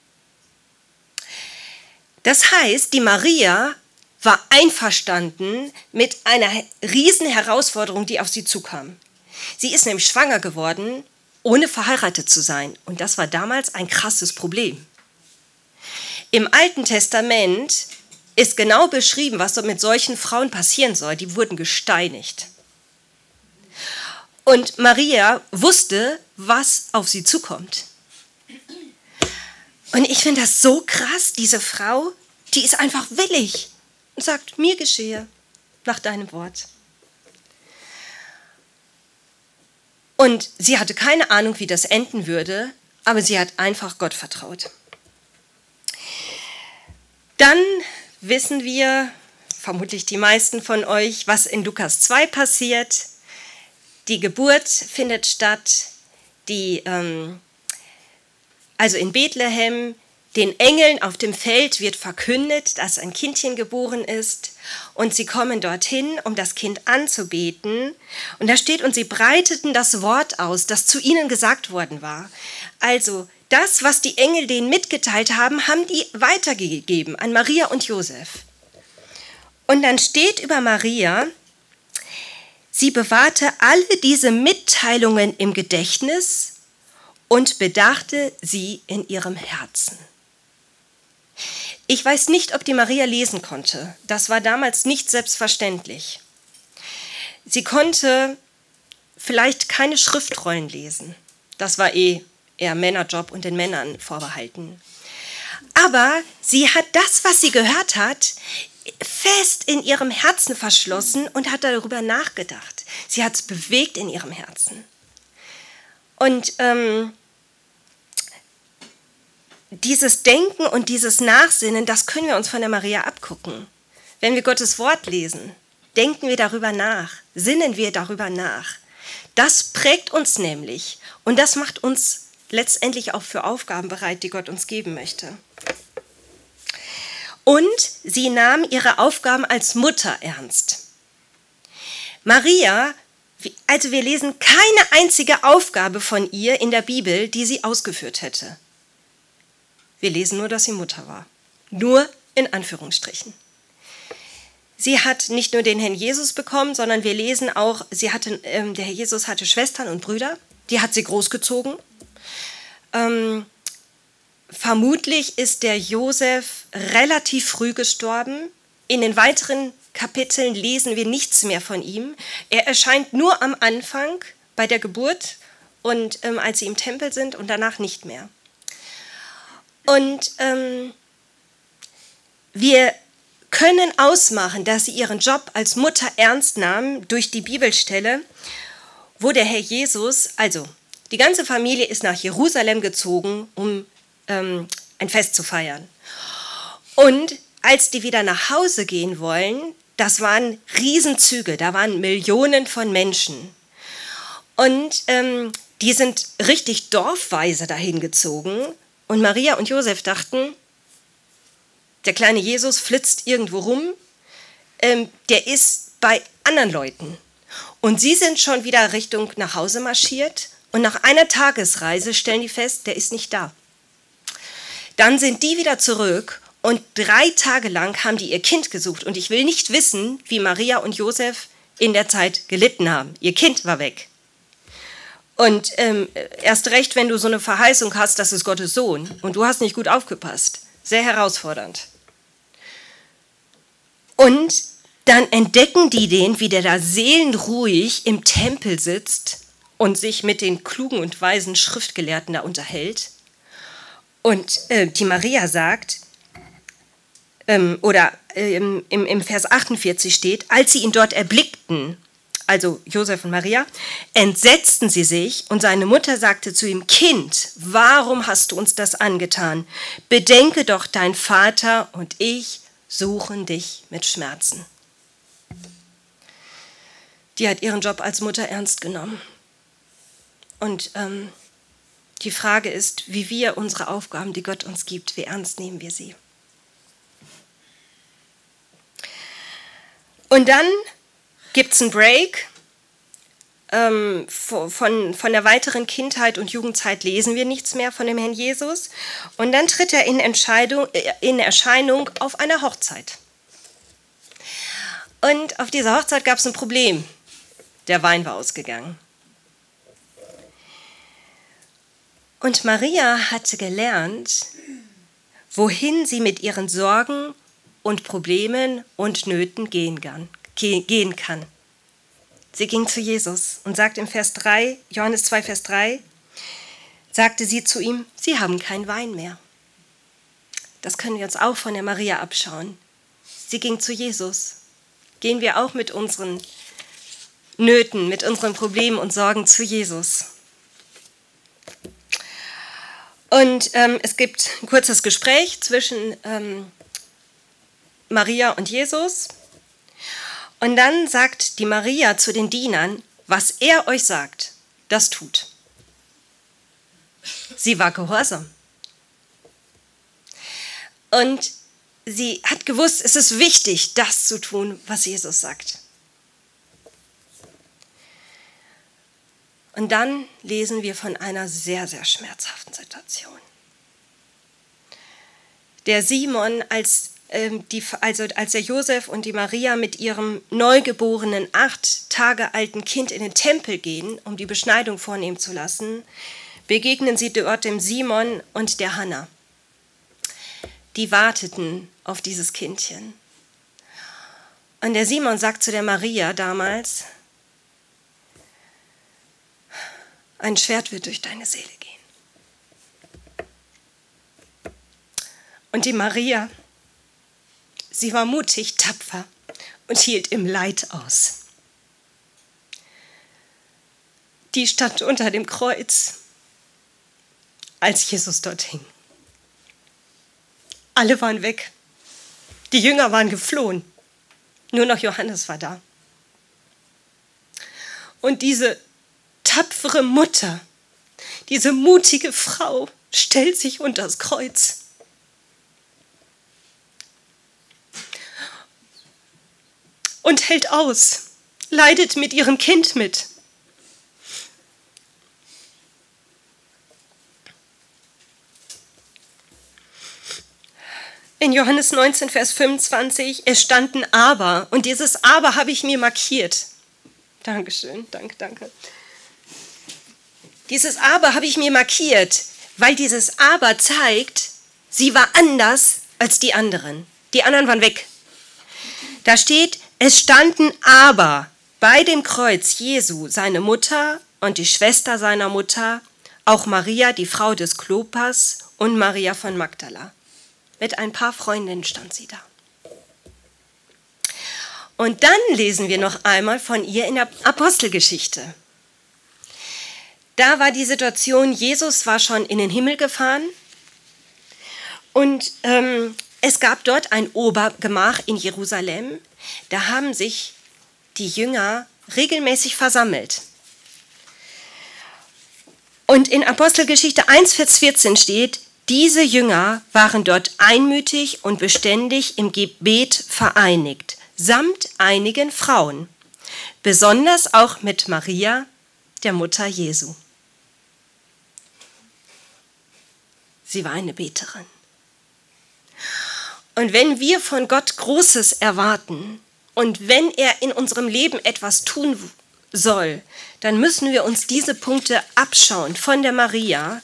Das heißt, die Maria war einverstanden mit einer riesen Herausforderung, die auf sie zukam. Sie ist nämlich schwanger geworden, ohne verheiratet zu sein. Und das war damals ein krasses Problem. Im Alten Testament ist genau beschrieben, was mit solchen Frauen passieren soll. Die wurden gesteinigt. Und Maria wusste, was auf sie zukommt. Und ich finde das so krass, diese Frau, die ist einfach willig und sagt, mir geschehe nach deinem Wort. Und sie hatte keine Ahnung, wie das enden würde, aber sie hat einfach Gott vertraut. Dann wissen wir, vermutlich die meisten von euch, was in Lukas 2 passiert. Die Geburt findet statt, also in Bethlehem, den Engeln auf dem Feld wird verkündet, dass ein Kindchen geboren ist. Und sie kommen dorthin, um das Kind anzubeten. Und da steht, und sie breiteten das Wort aus, das zu ihnen gesagt worden war. Also das, was die Engel denen mitgeteilt haben, haben die weitergegeben an Maria und Josef. Und dann steht über Maria, sie bewahrte alle diese Mitteilungen im Gedächtnis und bedachte sie in ihrem Herzen. Ich weiß nicht, ob die Maria lesen konnte. Das war damals nicht selbstverständlich. Sie konnte vielleicht keine Schriftrollen lesen. Das war eher Männerjob und den Männern vorbehalten. Aber sie hat das, was sie gehört hat, fest in ihrem Herzen verschlossen und hat darüber nachgedacht. Sie hat es bewegt in ihrem Herzen. Und dieses Denken und dieses Nachsinnen, das können wir uns von der Maria abgucken. Wenn wir Gottes Wort lesen, denken wir darüber nach, sinnen wir darüber nach. Das prägt uns nämlich und das macht uns letztendlich auch für Aufgaben bereit, die Gott uns geben möchte. Und sie nahm ihre Aufgaben als Mutter ernst. Maria, also wir lesen keine einzige Aufgabe von ihr in der Bibel, die sie ausgeführt hätte. Wir lesen nur, dass sie Mutter war. Nur in Anführungsstrichen. Sie hat nicht nur den Herrn Jesus bekommen, sondern wir lesen auch, der Herr Jesus hatte Schwestern und Brüder, die hat sie großgezogen. Vermutlich ist der Josef relativ früh gestorben. In den weiteren Kapiteln lesen wir nichts mehr von ihm. Er erscheint nur am Anfang bei der Geburt und als sie im Tempel sind und danach nicht mehr. Und wir können ausmachen, dass sie ihren Job als Mutter ernst nahm durch die Bibelstelle, wo der Herr Jesus, also die ganze Familie ist nach Jerusalem gezogen, um ein Fest zu feiern. Und als die wieder nach Hause gehen wollen, das waren Riesenzüge, da waren Millionen von Menschen. Und die sind richtig dorfweise dahin gezogen. Und Maria und Josef dachten, der kleine Jesus flitzt irgendwo rum, der ist bei anderen Leuten. Und sie sind schon wieder Richtung nach Hause marschiert und nach einer Tagesreise stellen die fest, der ist nicht da. Dann sind die wieder zurück und 3 Tage lang haben die ihr Kind gesucht. Und ich will nicht wissen, wie Maria und Josef in der Zeit gelitten haben. Ihr Kind war weg. Und erst recht, wenn du so eine Verheißung hast, das ist Gottes Sohn und du hast nicht gut aufgepasst. Sehr herausfordernd. Und Dann entdecken die den, wie der da seelenruhig im Tempel sitzt und sich mit den klugen und weisen Schriftgelehrten da unterhält. Und die Maria sagt, im Vers 48 steht, als sie ihn dort erblickten, also Josef und Maria, entsetzten sie sich und seine Mutter sagte zu ihm, Kind, warum hast du uns das angetan? Bedenke doch, dein Vater und ich suchen dich mit Schmerzen. Die hat ihren Job als Mutter ernst genommen. Und die Frage ist, wie wir unsere Aufgaben, die Gott uns gibt, wie ernst nehmen wir sie? Und dann gibt es einen Break. Von der weiteren Kindheit und Jugendzeit lesen wir nichts mehr von dem Herrn Jesus. Und dann tritt er in Erscheinung auf einer Hochzeit. Und auf dieser Hochzeit gab es ein Problem. Der Wein war ausgegangen. Und Maria hatte gelernt, wohin sie mit ihren Sorgen und Problemen und Nöten gehen kann. Sie ging zu Jesus und sagt im Vers 3, Johannes 2, Vers 3, sagte sie zu ihm, sie haben keinen Wein mehr. Das können wir uns auch von der Maria abschauen. Sie ging zu Jesus. Gehen wir auch mit unseren Nöten, mit unseren Problemen und Sorgen zu Jesus. Und es gibt ein kurzes Gespräch zwischen Maria und Jesus. Und dann sagt die Maria zu den Dienern, was er euch sagt, das tut. Sie war gehorsam. Und sie hat gewusst, es ist wichtig, das zu tun, was Jesus sagt. Und dann lesen wir von einer sehr, sehr schmerzhaften Situation. Der Simon, als der Josef und die Maria mit ihrem neugeborenen 8 Tage alten Kind in den Tempel gehen, um die Beschneidung vornehmen zu lassen, begegnen sie dort dem Simon und der Hanna. Die warteten auf dieses Kindchen. Und der Simon sagt zu der Maria damals, ein Schwert wird durch deine Seele gehen. Und die Maria, sie war mutig, tapfer und hielt im Leid aus. Die stand unter dem Kreuz, als Jesus dort hing. Alle waren weg. Die Jünger waren geflohen. Nur noch Johannes war da. Und diese tapfere Mutter, diese mutige Frau stellt sich unter das Kreuz. Und hält aus, leidet mit ihrem Kind mit. In Johannes 19, Vers 25, es stand ein Aber und dieses Aber habe ich mir markiert. Dankeschön, danke. Dieses Aber habe ich mir markiert, weil dieses Aber zeigt, sie war anders als die anderen. Die anderen waren weg. Da steht, es standen aber bei dem Kreuz Jesu seine Mutter und die Schwester seiner Mutter, auch Maria, die Frau des Klopas und Maria von Magdala. Mit ein paar Freundinnen stand sie da. Und dann lesen wir noch einmal von ihr in der Apostelgeschichte. Da war die Situation, Jesus war schon in den Himmel gefahren und es gab dort ein Obergemach in Jerusalem. Da haben sich die Jünger regelmäßig versammelt. Und in Apostelgeschichte 1, Vers 14 steht, diese Jünger waren dort einmütig und beständig im Gebet vereinigt, samt einigen Frauen, besonders auch mit Maria, der Mutter Jesu. Sie war eine Beterin. Und wenn wir von Gott Großes erwarten und wenn er in unserem Leben etwas tun soll, dann müssen wir uns diese Punkte abschauen von der Maria,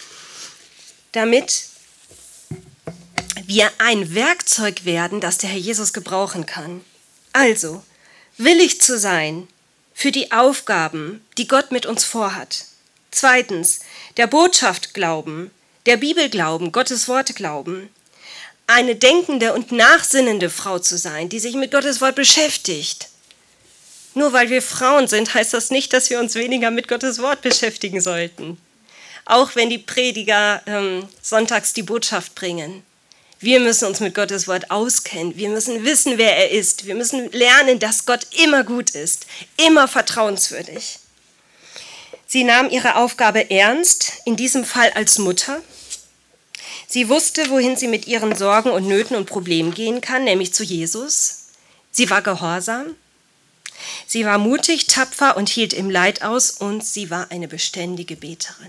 damit wir ein Werkzeug werden, das der Herr Jesus gebrauchen kann. Also, willig zu sein für die Aufgaben, die Gott mit uns vorhat. Zweitens, der Botschaft glauben, der Bibel glauben, Gottes Wort glauben. Eine denkende und nachsinnende Frau zu sein, die sich mit Gottes Wort beschäftigt. Nur weil wir Frauen sind, heißt das nicht, dass wir uns weniger mit Gottes Wort beschäftigen sollten. Auch wenn die Prediger sonntags die Botschaft bringen. Wir müssen uns mit Gottes Wort auskennen. Wir müssen wissen, wer er ist. Wir müssen lernen, dass Gott immer gut ist, immer vertrauenswürdig. Sie nahm ihre Aufgabe ernst, in diesem Fall als Mutter. Sie wusste, wohin sie mit ihren Sorgen und Nöten und Problemen gehen kann, nämlich zu Jesus. Sie war gehorsam. Sie war mutig, tapfer und hielt im Leid aus und sie war eine beständige Beterin.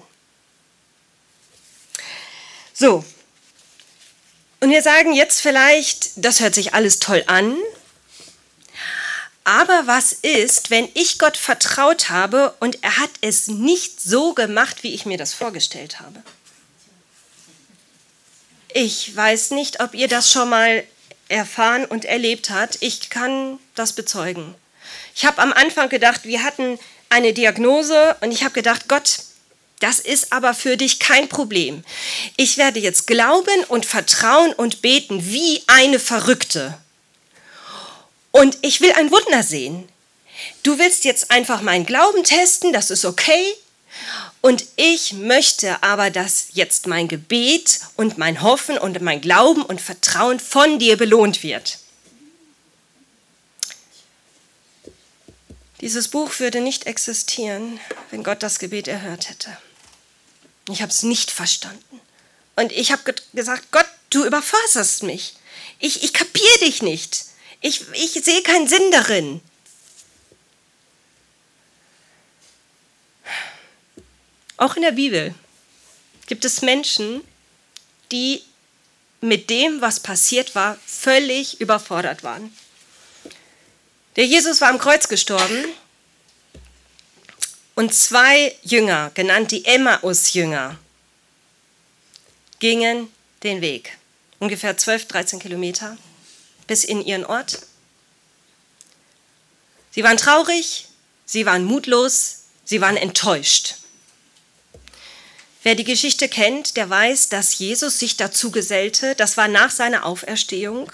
So, und wir sagen jetzt vielleicht, das hört sich alles toll an, aber was ist, wenn ich Gott vertraut habe und er hat es nicht so gemacht, wie ich mir das vorgestellt habe? Ich weiß nicht, ob ihr das schon mal erfahren und erlebt habt. Ich kann das bezeugen. Ich habe am Anfang gedacht, wir hatten eine Diagnose und ich habe gedacht, Gott, das ist aber für dich kein Problem. Ich werde jetzt glauben und vertrauen und beten wie eine Verrückte. Und ich will ein Wunder sehen. Du willst jetzt einfach meinen Glauben testen, das ist okay. Und ich möchte aber, dass jetzt mein Gebet und mein Hoffen und mein Glauben und Vertrauen von dir belohnt wird. Dieses Buch würde nicht existieren, wenn Gott das Gebet erhört hätte. Ich habe es nicht verstanden. Und ich habe gesagt, Gott, du überforderst mich. Ich kapiere dich nicht. Ich sehe keinen Sinn darin. Auch in der Bibel gibt es Menschen, die mit dem, was passiert war, völlig überfordert waren. Der Jesus war am Kreuz gestorben und 2 Jünger, genannt die Emmaus-Jünger, gingen den Weg, ungefähr 12, 13 Kilometer, bis in ihren Ort. Sie waren traurig, sie waren mutlos, sie waren enttäuscht. Wer die Geschichte kennt, der weiß, dass Jesus sich dazu gesellte. Das war nach seiner Auferstehung.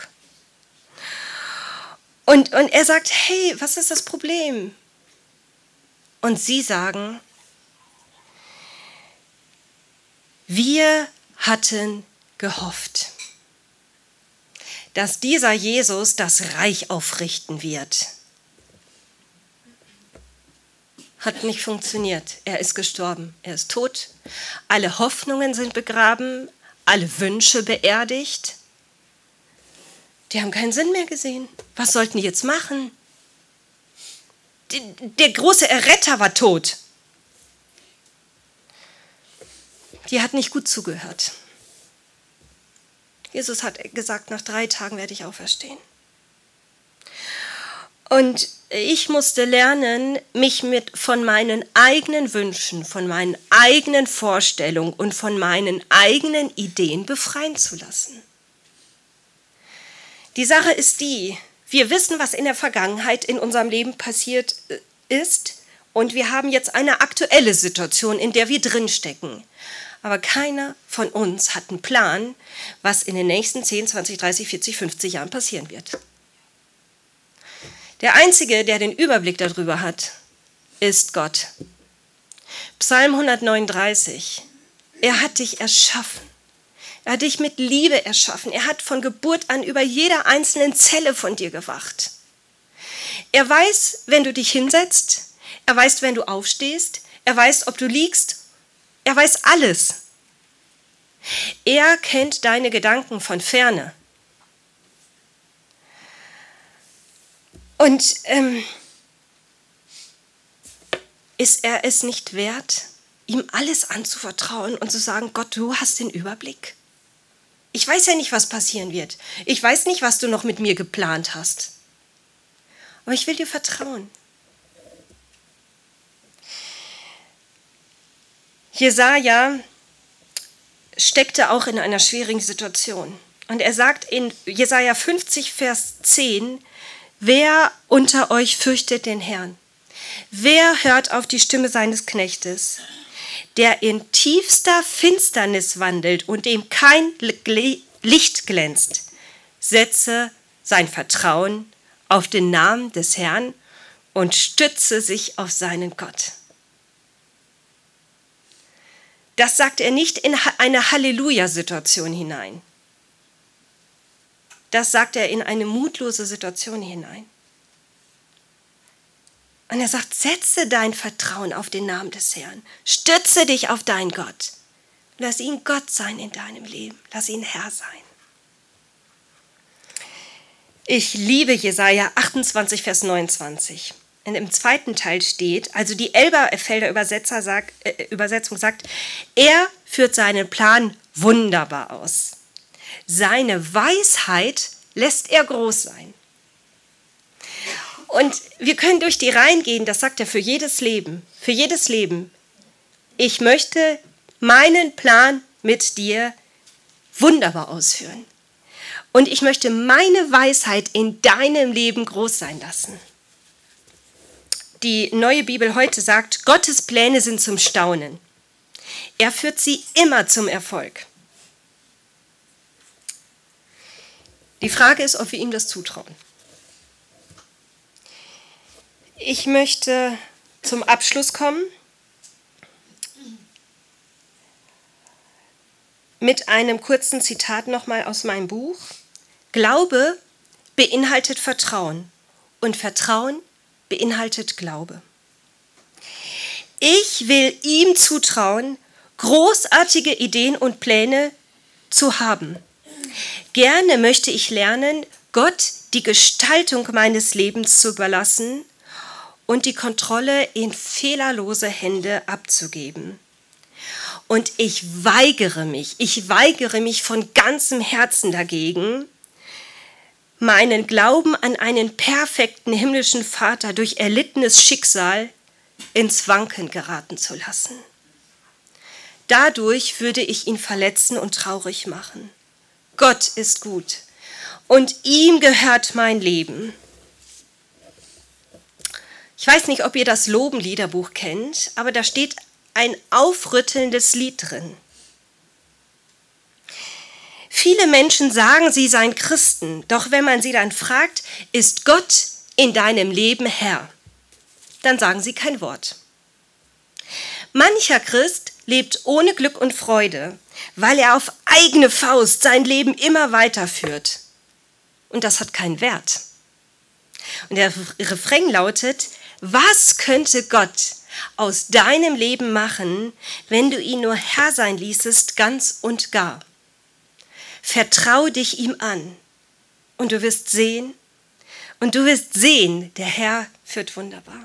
Und er sagt, hey, was ist das Problem? Und sie sagen, wir hatten gehofft, dass dieser Jesus das Reich aufrichten wird. Hat nicht funktioniert. Er ist gestorben. Er ist tot. Alle Hoffnungen sind begraben. Alle Wünsche beerdigt. Die haben keinen Sinn mehr gesehen. Was sollten die jetzt machen? Der große Erretter war tot. Die hat nicht gut zugehört. Jesus hat gesagt, nach 3 Tagen werde ich auferstehen. Und ich musste lernen, mich von meinen eigenen Wünschen, von meinen eigenen Vorstellungen und von meinen eigenen Ideen befreien zu lassen. Die Sache ist die, wir wissen, was in der Vergangenheit in unserem Leben passiert ist und wir haben jetzt eine aktuelle Situation, in der wir drinstecken. Aber keiner von uns hat einen Plan, was in den nächsten 10, 20, 30, 40, 50 Jahren passieren wird. Der Einzige, der den Überblick darüber hat, ist Gott. Psalm 139. Er hat dich erschaffen. Er hat dich mit Liebe erschaffen. Er hat von Geburt an über jeder einzelnen Zelle von dir gewacht. Er weiß, wenn du dich hinsetzt. Er weiß, wenn du aufstehst. Er weiß, ob du liegst. Er weiß alles. Er kennt deine Gedanken von ferne. Und ist er es nicht wert, ihm alles anzuvertrauen und zu sagen, Gott, du hast den Überblick. Ich weiß ja nicht, was passieren wird. Ich weiß nicht, was du noch mit mir geplant hast. Aber ich will dir vertrauen. Jesaja steckte auch in einer schwierigen Situation. Und er sagt in Jesaja 50, Vers 10, Wer unter euch fürchtet den Herrn? Wer hört auf die Stimme seines Knechtes? Der in tiefster Finsternis wandelt und dem kein Licht glänzt, setze sein Vertrauen auf den Namen des Herrn und stütze sich auf seinen Gott. Das sagt er nicht in eine Halleluja-Situation hinein. Das sagt er in eine mutlose Situation hinein. Und er sagt, setze dein Vertrauen auf den Namen des Herrn. Stütze dich auf deinen Gott. Lass ihn Gott sein in deinem Leben. Lass ihn Herr sein. Ich liebe Jesaja 28, Vers 29. Und im zweiten Teil steht, also die Elberfelder Übersetzung sagt, er führt seinen Plan wunderbar aus. Seine Weisheit lässt er groß sein. Und wir können durch die Reihen gehen, das sagt er für jedes Leben. Für jedes Leben. Ich möchte meinen Plan mit dir wunderbar ausführen. Und ich möchte meine Weisheit in deinem Leben groß sein lassen. Die Neue Bibel heute sagt, Gottes Pläne sind zum Staunen. Er führt sie immer zum Erfolg. Die Frage ist, ob wir ihm das zutrauen. Ich möchte zum Abschluss kommen mit einem kurzen Zitat nochmal aus meinem Buch. Glaube beinhaltet Vertrauen und Vertrauen beinhaltet Glaube. Ich will ihm zutrauen, großartige Ideen und Pläne zu haben. Gerne möchte ich lernen, Gott die Gestaltung meines Lebens zu überlassen und die Kontrolle in fehlerlose Hände abzugeben. Und ich weigere mich von ganzem Herzen dagegen, meinen Glauben an einen perfekten himmlischen Vater durch erlittenes Schicksal ins Wanken geraten zu lassen. Dadurch würde ich ihn verletzen und traurig machen. Gott ist gut und ihm gehört mein Leben. Ich weiß nicht, ob ihr das Loben-Liederbuch kennt, aber da steht ein aufrüttelndes Lied drin. Viele Menschen sagen, sie seien Christen, doch wenn man sie dann fragt, ist Gott in deinem Leben Herr? Dann sagen sie kein Wort. Mancher Christ lebt ohne Glück und Freude, weil er auf eigene Faust sein Leben immer weiterführt. Und das hat keinen Wert. Und der Refrain lautet, was könnte Gott aus deinem Leben machen, wenn du ihn nur Herr sein ließest, ganz und gar? Vertrau dich ihm an und du wirst sehen, der Herr führt wunderbar.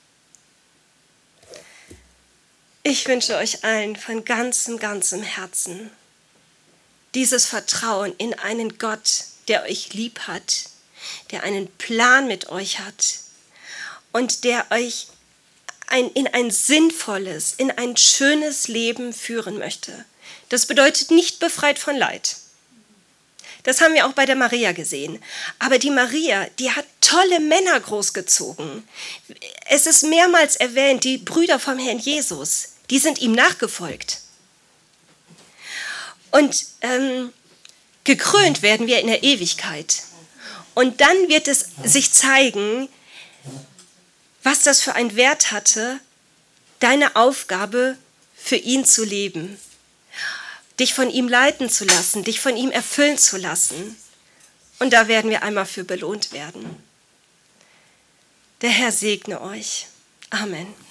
Ich wünsche euch allen von ganzem Herzen dieses Vertrauen in einen Gott, der euch lieb hat, der einen Plan mit euch hat und der euch in ein sinnvolles, in ein schönes Leben führen möchte. Das bedeutet nicht befreit von Leid. Das haben wir auch bei der Maria gesehen. Aber die Maria, die hat tolle Männer großgezogen. Es ist mehrmals erwähnt, die Brüder vom Herrn Jesus, die sind ihm nachgefolgt. Und gekrönt werden wir in der Ewigkeit. Und dann wird es sich zeigen, was das für einen Wert hatte, deine Aufgabe für ihn zu leben. Dich von ihm leiten zu lassen, dich von ihm erfüllen zu lassen. Und da werden wir einmal für belohnt werden. Der Herr segne euch. Amen.